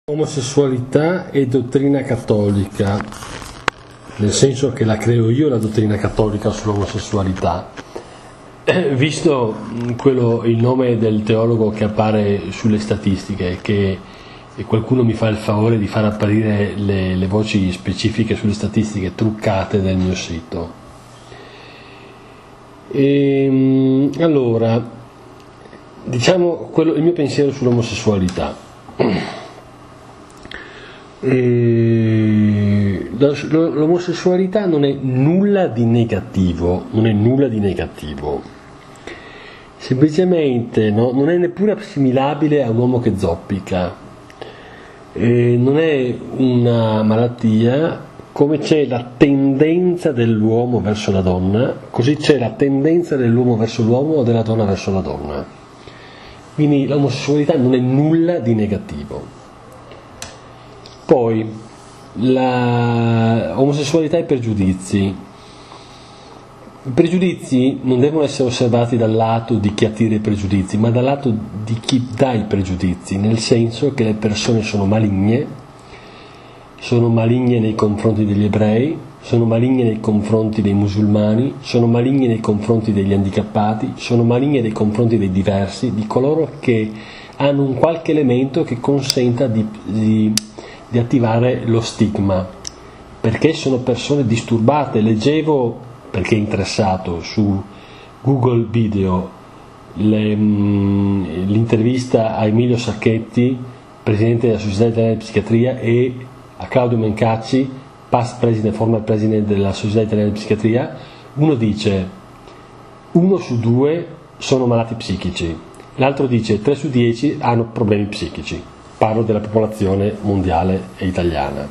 Omosessualità e dottrina cattolica, nel senso che la creo io la dottrina cattolica sull'omosessualità, visto il nome del teologo che appare sulle statistiche, che qualcuno mi fa il favore di far apparire le voci specifiche sulle statistiche truccate del mio sito. Allora, diciamo il mio pensiero sull'omosessualità. L'omosessualità non è nulla di negativo, semplicemente non è neppure assimilabile a un uomo che zoppica, non è una malattia. Come c'è la tendenza dell'uomo verso la donna, così c'è la tendenza dell'uomo verso l'uomo o della donna verso la donna. Quindi l'omosessualità non è nulla di negativo. Poi omosessualità e pregiudizi. I pregiudizi non devono essere osservati dal lato di chi attira i pregiudizi, ma dal lato di chi dà i pregiudizi, nel senso che le persone sono maligne nei confronti degli ebrei, sono maligne nei confronti dei musulmani, sono maligne nei confronti degli handicappati, sono maligne nei confronti dei diversi, di coloro che hanno un qualche elemento che consenta di attivare lo stigma, perché sono persone disturbate. Leggevo, perché interessato, su Google Video l'intervista a Emilio Sacchetti, presidente della Società Italiana di Psichiatria, e a Claudio Mencacci, past president, former president della Società Italiana di Psichiatria. Uno dice 1 su 2 sono malati psichici, l'altro dice 3 su 10 hanno problemi psichici. Parlo della popolazione mondiale e italiana,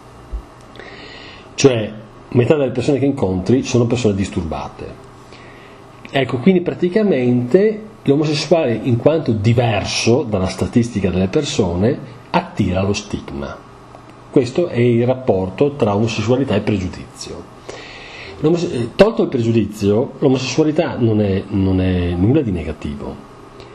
cioè metà delle persone che incontri sono persone disturbate. Ecco, quindi praticamente l'omosessuale, in quanto diverso dalla statistica delle persone, attira lo stigma. Questo è il rapporto tra omosessualità e pregiudizio. Tolto il pregiudizio, l'omosessualità non è nulla di negativo.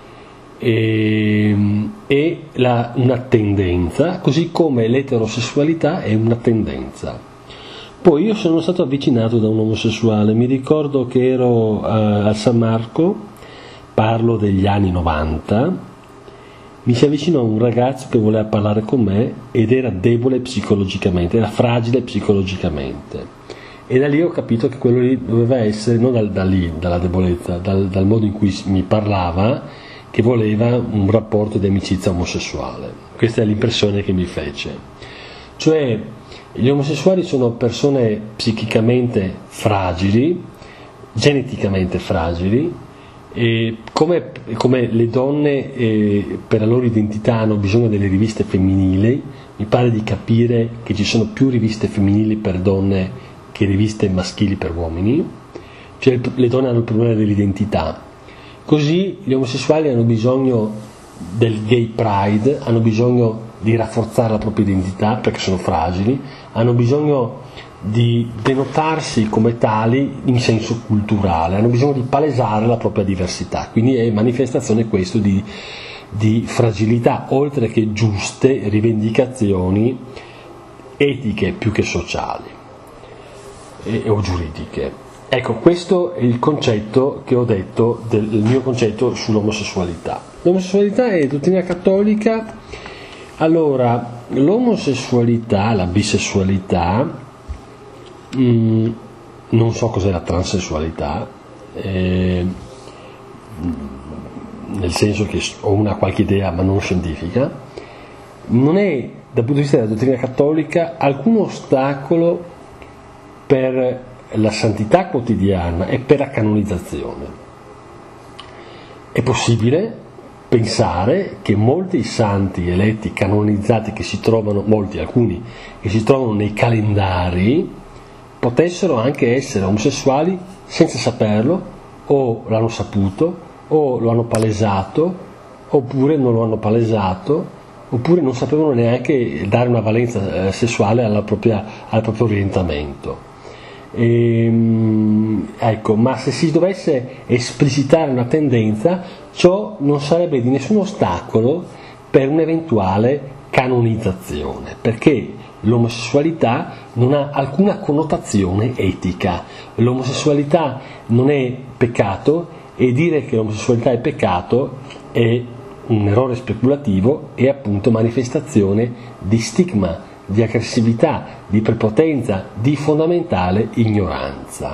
È una tendenza, così come l'eterosessualità è una tendenza. Poi io sono stato avvicinato da un omosessuale, mi ricordo che ero a San Marco, parlo degli anni 90, mi si avvicinò un ragazzo che voleva parlare con me ed era debole psicologicamente, era fragile psicologicamente, e da lì ho capito che quello lì doveva essere, non dalla debolezza, dal modo in cui mi parlava, che voleva un rapporto di amicizia omosessuale. Questa è l'impressione che mi fece. Cioè, gli omosessuali sono persone psichicamente fragili, geneticamente fragili, e come le donne per la loro identità hanno bisogno delle riviste femminili. Mi pare di capire che ci sono più riviste femminili per donne che riviste maschili per uomini, cioè le donne hanno il problema dell'identità. Così gli omosessuali hanno bisogno del gay pride, hanno bisogno di rafforzare la propria identità perché sono fragili, hanno bisogno di denotarsi come tali in senso culturale, hanno bisogno di palesare la propria diversità, quindi è manifestazione questo di fragilità, oltre che giuste rivendicazioni etiche più che sociali o giuridiche. Ecco, questo è il concetto che ho detto, il mio concetto sull'omosessualità. L'omosessualità è dottrina cattolica. Allora, l'omosessualità, la bisessualità, non so cos'è la transessualità, nel senso che ho una qualche idea ma non scientifica, non è, dal punto di vista della dottrina cattolica, alcun ostacolo per la santità quotidiana e per la canonizzazione. È possibile pensare che molti santi eletti canonizzati che si trovano, alcuni che si trovano nei calendari, potessero anche essere omosessuali senza saperlo, o l'hanno saputo, o lo hanno palesato, oppure non lo hanno palesato, oppure non sapevano neanche dare una valenza sessuale al proprio orientamento. Ecco, ma se si dovesse esplicitare una tendenza, ciò non sarebbe di nessun ostacolo per un'eventuale canonizzazione, perché l'omosessualità non ha alcuna connotazione etica, l'omosessualità non è peccato e dire che l'omosessualità è peccato è un errore speculativo e appunto manifestazione di stigma, di aggressività, di prepotenza, di fondamentale ignoranza.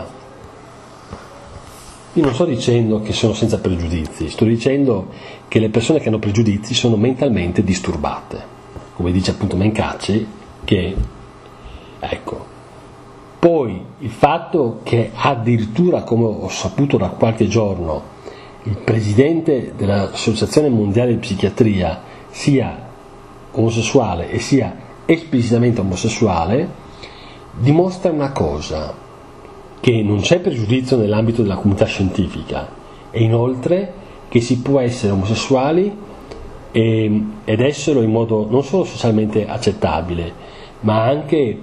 Io non sto dicendo che sono senza pregiudizi, sto dicendo che le persone che hanno pregiudizi sono mentalmente disturbate, come dice appunto Mencacci, che ecco. Poi il fatto che addirittura, come ho saputo da qualche giorno, il presidente dell'Associazione Mondiale di Psichiatria sia omosessuale e sia esplicitamente omosessuale, dimostra una cosa, che non c'è pregiudizio nell'ambito della comunità scientifica e inoltre che si può essere omosessuali ed esserlo in modo non solo socialmente accettabile, ma anche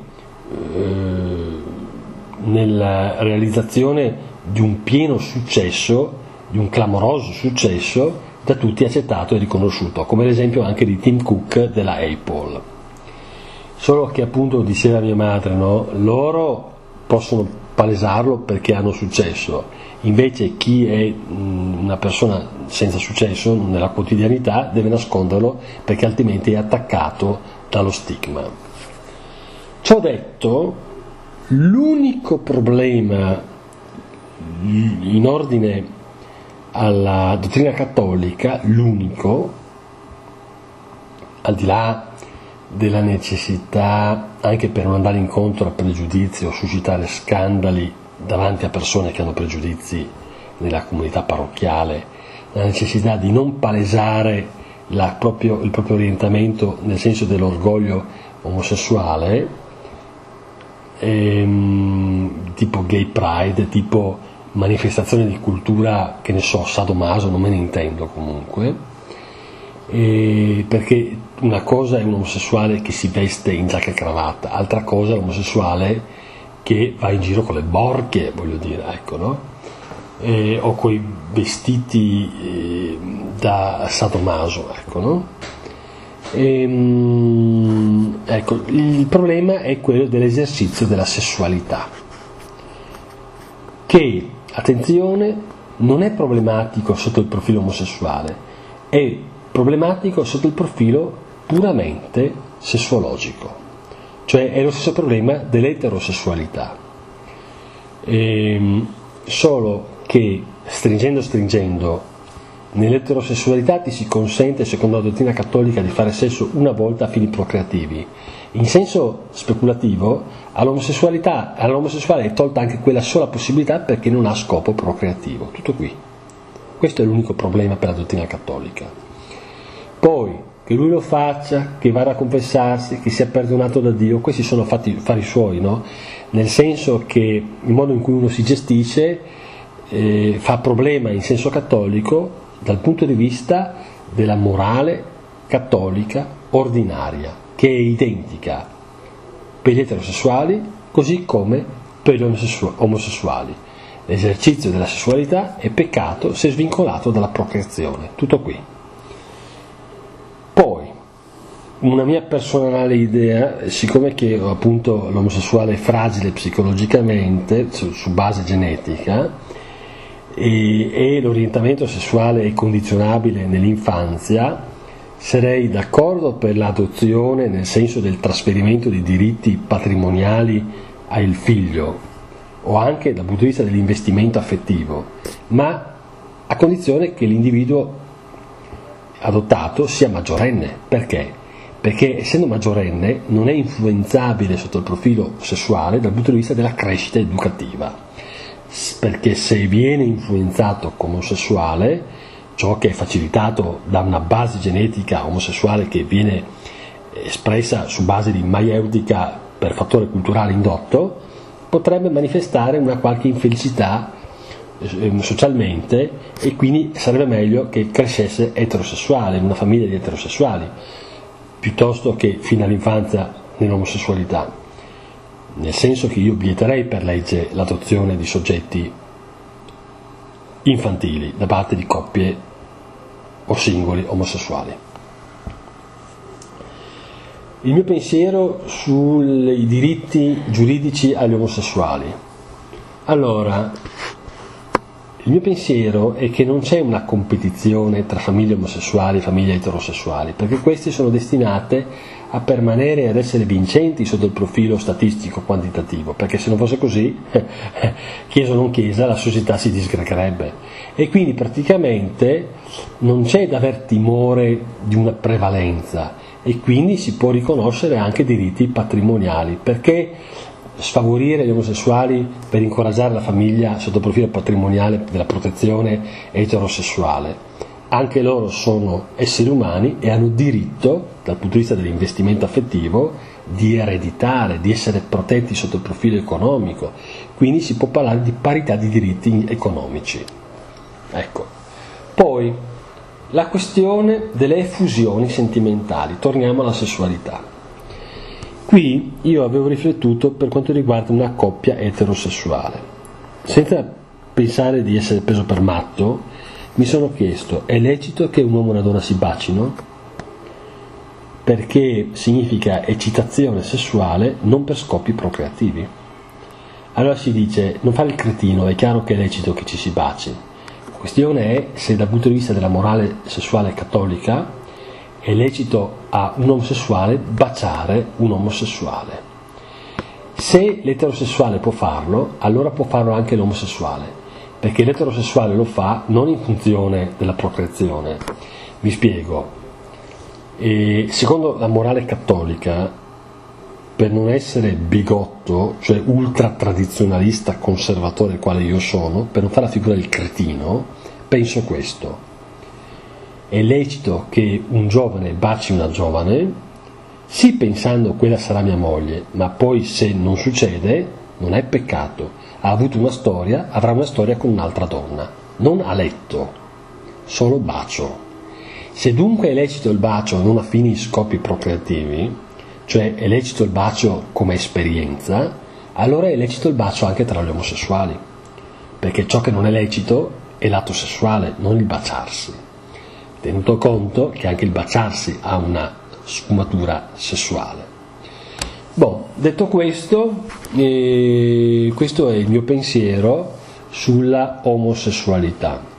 nella realizzazione di un pieno successo, di un clamoroso successo da tutti accettato e riconosciuto, come l'esempio anche di Tim Cook della Apple. Solo che appunto diceva mia madre, no? Loro possono palesarlo perché hanno successo, invece chi è una persona senza successo nella quotidianità deve nasconderlo perché altrimenti è attaccato dallo stigma. Ciò detto, l'unico problema in ordine alla dottrina cattolica, l'unico, al di là della necessità, anche per non andare incontro a pregiudizi o suscitare scandali davanti a persone che hanno pregiudizi nella comunità parrocchiale, la necessità di non palesare il proprio orientamento nel senso dell'orgoglio omosessuale, tipo gay pride, tipo manifestazione di cultura, che ne so, sadomaso, non me ne intendo comunque, perché una cosa è un omosessuale che si veste in giacca e cravatta, altra cosa è l'omosessuale che va in giro con le borchie, voglio dire, ecco, no? O coi vestiti da sadomaso, ecco, no? Ecco, il problema è quello dell'esercizio della sessualità, che, attenzione, non è problematico sotto il profilo omosessuale, è problematico sotto il profilo puramente sessuologico, cioè è lo stesso problema dell'eterosessualità, solo che stringendo nell'eterosessualità ti si consente, secondo la dottrina cattolica, di fare sesso una volta a fini procreativi. In senso speculativo, all'omosessuale è tolta anche quella sola possibilità perché non ha scopo procreativo. Tutto qui. Questo è l'unico problema per la dottrina cattolica. Poi, che lui lo faccia, che vada a confessarsi, che sia perdonato da Dio, questi sono affari suoi, no? Nel senso che il modo in cui uno si gestisce fa problema in senso cattolico dal punto di vista della morale cattolica ordinaria, che è identica per gli eterosessuali così come per gli omosessuali. L'esercizio della sessualità è peccato se svincolato dalla procreazione. Tutto qui. Poi, una mia personale idea, siccome che appunto l'omosessuale è fragile psicologicamente su base genetica, e l'orientamento sessuale è condizionabile nell'infanzia, sarei d'accordo per l'adozione nel senso del trasferimento di diritti patrimoniali al figlio o anche dal punto di vista dell'investimento affettivo, ma a condizione che l'individuo adottato sia maggiorenne. Perché? Perché essendo maggiorenne non è influenzabile sotto il profilo sessuale dal punto di vista della crescita educativa, perché se viene influenzato come omosessuale, ciò che è facilitato da una base genetica omosessuale che viene espressa su base di maieutica per fattore culturale indotto, potrebbe manifestare una qualche infelicità socialmente, e quindi sarebbe meglio che crescesse eterosessuale, in una famiglia di eterosessuali, piuttosto che fino all'infanzia nell'omosessualità. Nel senso che io vieterei per legge l'adozione di soggetti infantili da parte di coppie o singoli omosessuali. Il mio pensiero sui diritti giuridici agli omosessuali. Allora, il mio pensiero è che non c'è una competizione tra famiglie omosessuali e famiglie eterosessuali, perché queste sono destinate a permanere e ad essere vincenti sotto il profilo statistico quantitativo, perché se non fosse così, chiesa o non chiesa, la società si disgregerebbe. E quindi praticamente non c'è da aver timore di una prevalenza, e quindi si può riconoscere anche diritti patrimoniali, perché sfavorire gli omosessuali per incoraggiare la famiglia sotto il profilo patrimoniale della protezione eterosessuale. Anche loro sono esseri umani e hanno diritto, dal punto di vista dell'investimento affettivo, di ereditare, di essere protetti sotto il profilo economico, quindi si può parlare di parità di diritti economici. Ecco. Poi la questione delle effusioni sentimentali, torniamo alla sessualità. Qui io avevo riflettuto per quanto riguarda una coppia eterosessuale. Senza pensare di essere preso per matto, mi sono chiesto, è lecito che un uomo e una donna si bacino? Perché significa eccitazione sessuale non per scopi procreativi. Allora si dice, non fare il cretino, è chiaro che è lecito che ci si baci. La questione è se dal punto di vista della morale sessuale cattolica è lecito a un omosessuale baciare un omosessuale. Se l'eterosessuale può farlo, allora può farlo anche l'omosessuale, perché l'eterosessuale lo fa non in funzione della procreazione. Vi spiego. Secondo la morale cattolica, per non essere bigotto, cioè ultra tradizionalista conservatore quale io sono, per non fare la figura del cretino, penso questo: è lecito che un giovane baci una giovane, sì pensando quella sarà mia moglie, ma poi se non succede non è peccato, ha avuto una storia, avrà una storia con un'altra donna, non a letto, solo bacio. Se dunque è lecito il bacio non a fini scopi procreativi, cioè è lecito il bacio come esperienza, allora è lecito il bacio anche tra gli omosessuali, perché ciò che non è lecito è l'atto sessuale, non il baciarsi, tenuto conto che anche il baciarsi ha una sfumatura sessuale. Detto questo, questo è il mio pensiero sulla omosessualità.